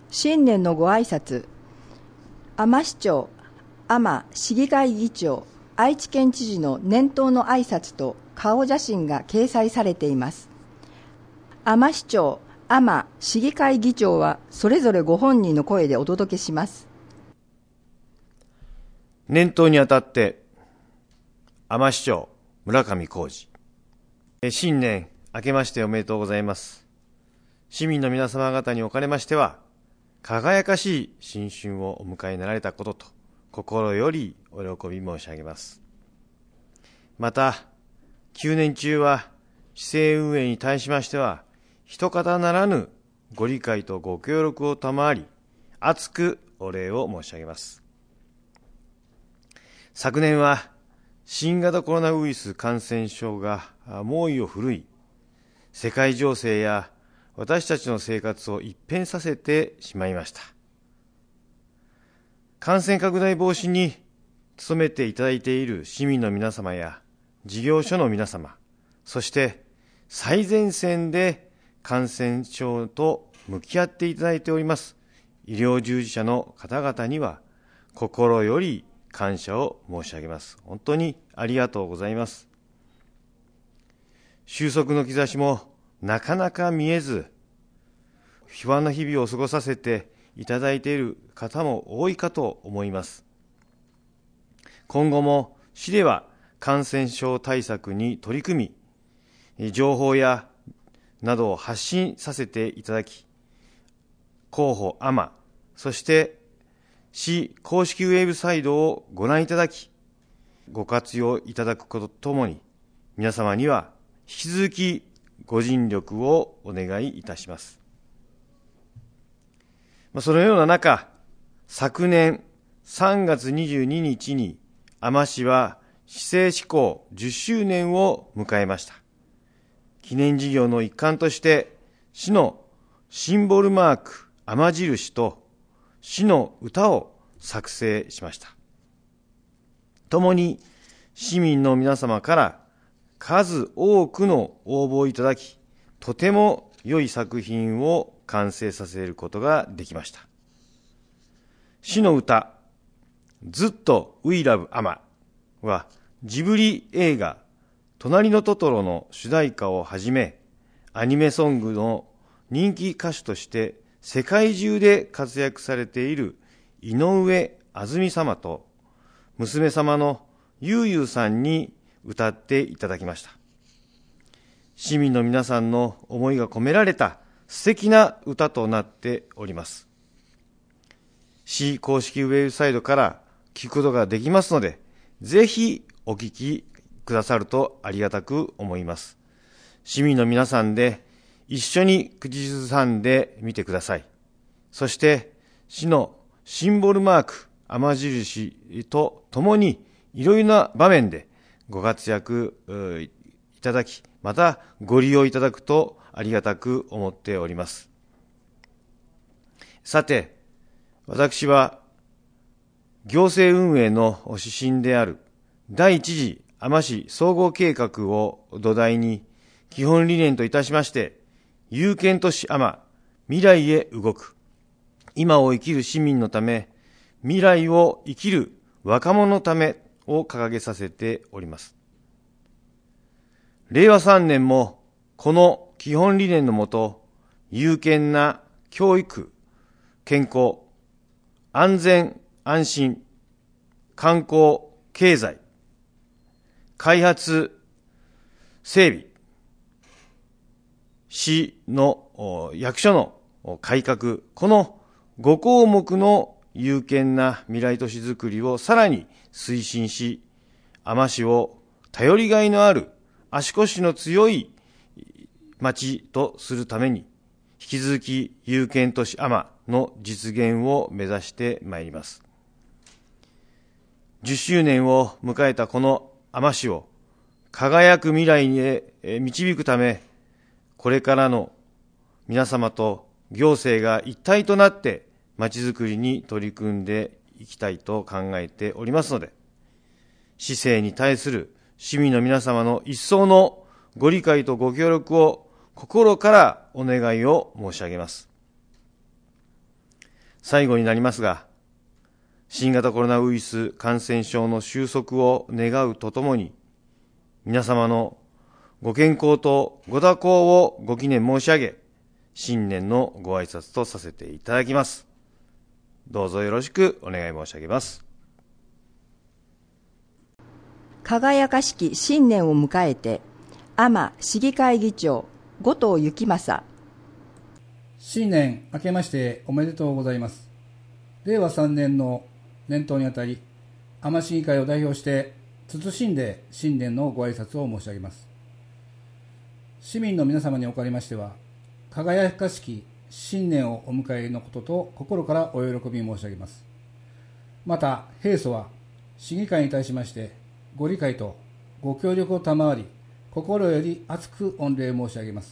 新年のご挨拶、海士町、海市議会議長、愛知県知事の年頭の挨拶と顔写真が掲載されています。海士町、海市議会議長はそれぞれご本人の声でお届けします。 年頭にあたって海士町村上浩二、新年明けましておめでとうございます。市民の皆様方におかれましては、輝かしい新春をお迎えになられたことと心よりお喜び申し上げます。また9年中は市政運営に対しましては一方ならぬご理解とご協力を賜り、厚くお礼を申し上げます。昨年は新型コロナウイルス感染症が猛威を振るい、世界情勢や私たちの生活を一変させてしまいました。感染拡大防止に努めていただいている市民の皆様や事業所の皆様、そして最前線で感染症と向き合っていただいております医療従事者の方々には心より感謝を申し上げます。本当にありがとうございます。収束の兆しもなかなか見えず、不安な日々を過ごさせていただいている方も多いかと思います。今後も市では感染症対策に取り組み、情報やなどを発信させていただき、広報海、そして市公式ウェブサイトをご覧いただき、ご活用いただくことともに、皆様には引き続きご尽力をお願いいたします。そのような中、昨年3月22日に海士は市政施行10周年を迎えました。記念事業の一環として、市のシンボルマーク海印と市の歌を作成しました。共に市民の皆様から数多くの応募をいただき、とても良い作品を完成させることができました。市の歌、ずっと We Love 海はジブリ映画隣のトトロの主題歌をはじめ、アニメソングの人気歌手として世界中で活躍されている井上あずみ様と娘様のゆうゆうさんに歌っていただきました。市民の皆さんの思いが込められた素敵な歌となっております。市公式ウェブサイトから聞くことができますので、ぜひお聞きくださるとありがたく思います。市民の皆さんで一緒に口ずさんでみてください。そして市のシンボルマーク海印とともにいろいろな場面でご活躍いただき、またご利用いただくとありがたく思っております。さて、私は行政運営の指針である第一次海士総合計画を土台に、基本理念といたしまして、有権都市海、未来へ動く、今を生きる市民のため、未来を生きる若者のためを掲げさせております。令和3年もこの基本理念のもと、有権な教育、健康、安全安心、観光、経済、開発、整備、市の役所の改革、この5項目の有権な未来都市づくりをさらに推進し、海士を頼りがいのある足腰の強い町とするために、引き続き有権都市海の実現を目指してまいります。10周年を迎えたこの海士を輝く未来へ導くため、これからの皆様と行政が一体となって町づくりに取り組んでいきたいと考えておりますので、市政に対する市民の皆様の一層のご理解とご協力を心からお願いを申し上げます。 最後になりますが、新型コロナウイルス感染症の収束を願うとともに、皆様のご健康とご多幸をご祈念申し上げ、新年のご挨拶とさせていただきます。どうぞよろしくお願い申し上げます。 輝かしき新年を迎えて、海士市議会議長、後藤幸正。 新年明けましておめでとうございます。令和3年の年頭にあたり、海士市議会を代表して謹んで新年のご挨拶を申し上げます。市民の皆様におかれましては、輝かしき新年をお迎えのことと心からお喜び申し上げます。また、平素は市議会に対しましてご理解とご協力を賜り、心より厚く御礼申し上げます。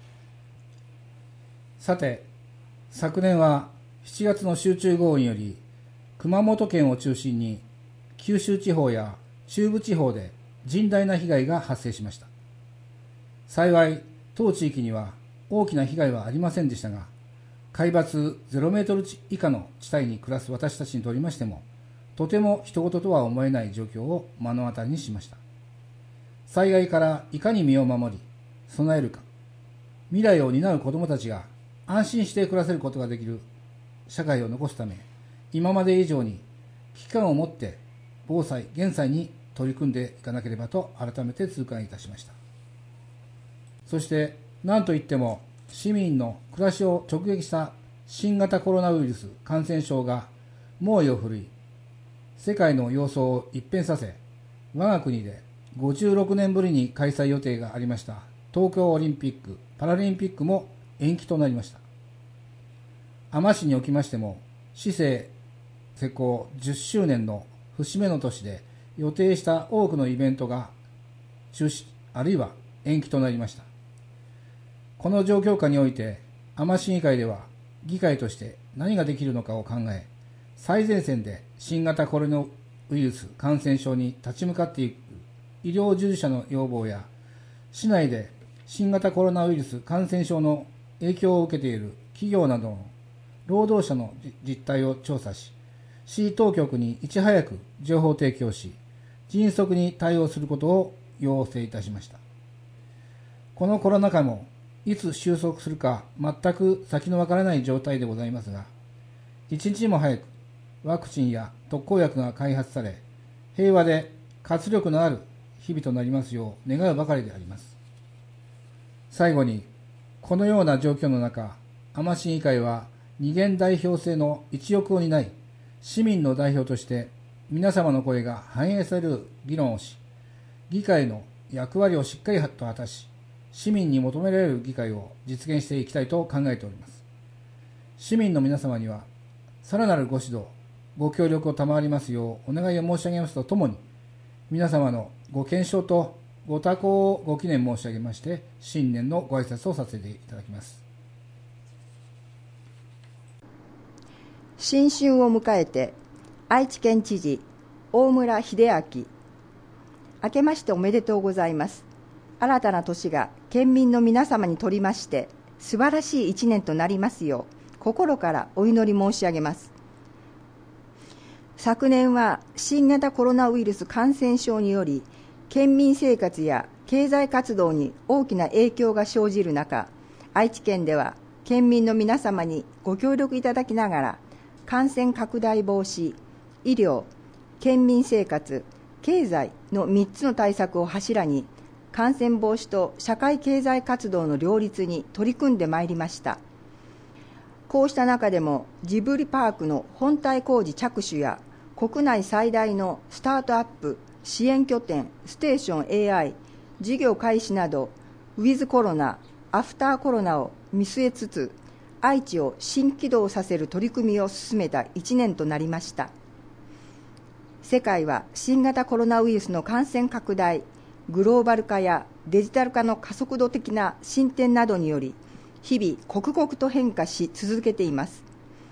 さて、昨年は7月の集中豪雨により、熊本県を中心に九州地方や中部地方で甚大な被害が発生しました。幸い、当地域には大きな被害はありませんでしたが、海抜0メートル以下の地帯に暮らす私たちにとりましても、とても人事とは思えない状況を目の当たりにしました。災害からいかに身を守り、備えるか、未来を担う子どもたちが安心して暮らせることができる社会を残すため、今まで以上に危機感を持って防災・減災に取り組んでいかなければと改めて痛感いたしました。そして何といっても市民の暮らしを直撃した新型コロナウイルス感染症が猛威を振るい、世界の様相を一変させ、我が国で56年ぶりに開催予定がありました東京オリンピック・パラリンピックも延期となりました。海士におきましても、市政施行10周年の節目の年で予定した多くのイベントが中止あるいは延期となりました。この状況下において、海士市議会では議会として何ができるのかを考え、最前線で新型コロナウイルス感染症に立ち向かっていく医療従事者の要望や、市内で新型コロナウイルス感染症の影響を受けている企業などの労働者の実態を調査し、市当局にいち早く情報提供し、迅速に対応することを要請いたしました。このコロナ禍もいつ収束するか全く先のわからない状態でございますが、一日も早くワクチンや特効薬が開発され、平和で活力のある日々となりますよう願うばかりであります。最後に、このような状況の中、海士市議会は二元代表制の一翼を担い、市民の代表として皆様の声が反映される議論をし、議会の役割をしっかりと果たし、市民に求められる議会を実現していきたいと考えております。市民の皆様には、さらなるご指導、ご協力を賜りますようお願いを申し上げますとともに、皆様のご健勝とご多幸をご祈念申し上げまして、新年のご挨拶をさせていただきます。 新春を迎えて、愛知県知事、大村秀明。明けましておめでとうございます。新たな年が県民の皆様にとりまして、素晴らしい一年となりますよう、心からお祈り申し上げます。昨年は新型コロナウイルス感染症により、県民生活や経済活動に大きな影響が生じる中、愛知県では県民の皆様にご協力いただきながら、感染拡大防止、医療、県民生活、経済の3つの対策を柱に、感染防止と社会経済活動の両立に取り組んでまいりました。こうした中でもジブリパークの本体工事着手や、国内最大のスタートアップ支援拠点ステーション AI 事業開始など、ウィズコロナ、アフターコロナを見据えつつ、愛知を新起動させる取り組みを進めた1年となりました。世界は新型コロナウイルスの感染拡大、グローバル化やデジタル化の加速度的な進展などにより、日々刻々と変化し続けています。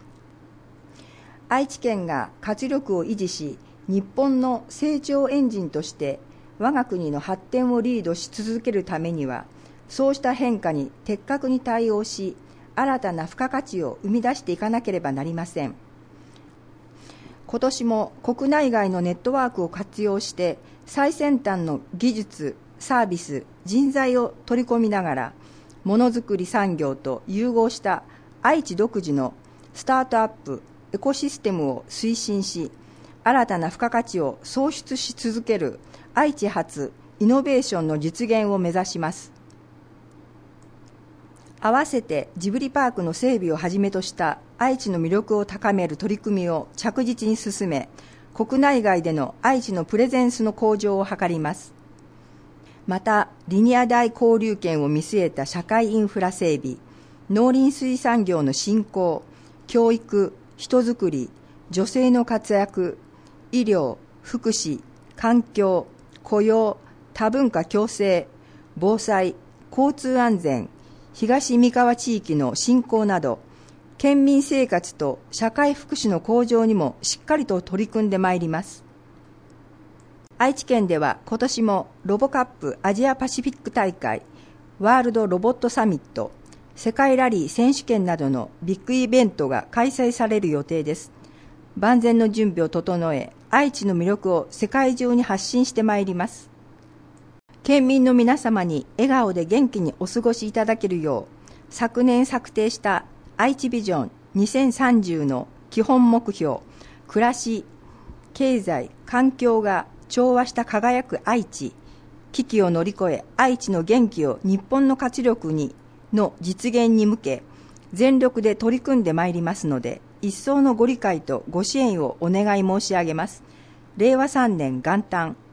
愛知県が活力を維持し、日本の成長エンジンとして我が国の発展をリードし続けるためには、そうした変化に的確に対応し、 新たな付加価値を生み出していかなければなりません。今年も国内外のネットワークを活用して最先端の技術、サービス、人材を取り込みながらものづくり産業と融合した愛知独自のスタートアップエコシステムを推進し、新たな付加価値を創出し続ける愛知発イノベーションの実現を目指します。合わせてジブリパークの整備をはじめとした愛知の魅力を高める取り組みを着実に進め、国内外での愛知のプレゼンスの向上を図ります。また、リニア大交流圏を見据えた社会インフラ整備、農林水産業の振興、教育、人づくり、女性の活躍、医療、福祉、環境、雇用、多文化共生、防災、交通安全、東三河地域の振興など、県民生活と社会福祉の向上にもしっかりと取り組んでまいります。愛知県では今年もロボカップアジアパシフィック大会、ワールドロボットサミット、世界ラリー選手権などのビッグイベントが開催される予定です。万全の準備を整え、愛知の魅力を世界中に発信してまいります。県民の皆様に笑顔で元気にお過ごしいただけるよう、昨年策定した愛知ビジョン2030の基本目標、暮らし、経済、環境が調和した輝く愛知、危機を乗り越え愛知の元気を日本の活力にの実現に向け、全力で取り組んでまいりますので、一層のご理解とご支援をお願い申し上げます。令和3年元旦